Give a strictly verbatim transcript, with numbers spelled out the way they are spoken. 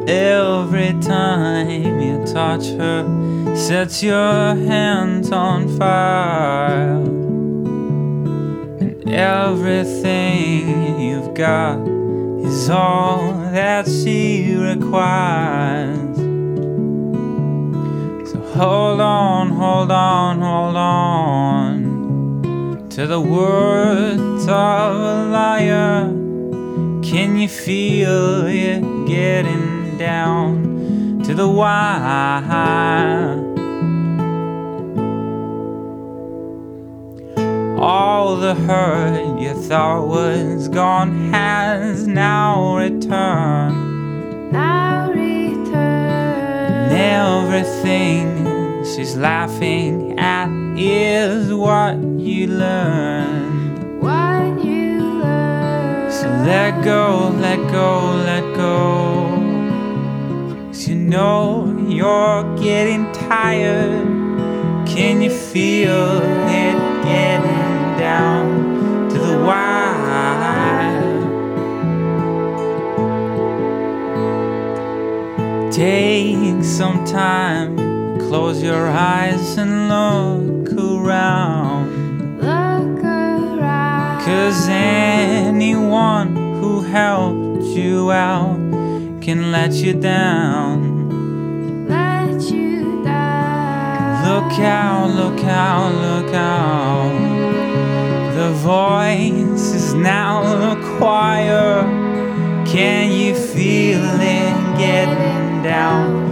Every time you touch her, sets your hands on fire. And everything you've got is all that she requires. So hold on, hold on, hold on to the words of a liar. Can you feel it getting down to the wire? All the hurt you thought was gone has now returned. Now return. And everything she's laughing at is what you learned. What you learn. So let go, let go, let go. 'Cause you know you're getting tired. Can you feel it getting down to the wire? Take some time, close your eyes and look around. Look around. 'Cause anyone who helped you out can let you down. Let you down. Look out, look out, look out. The voice is now a choir. Can you feel it getting down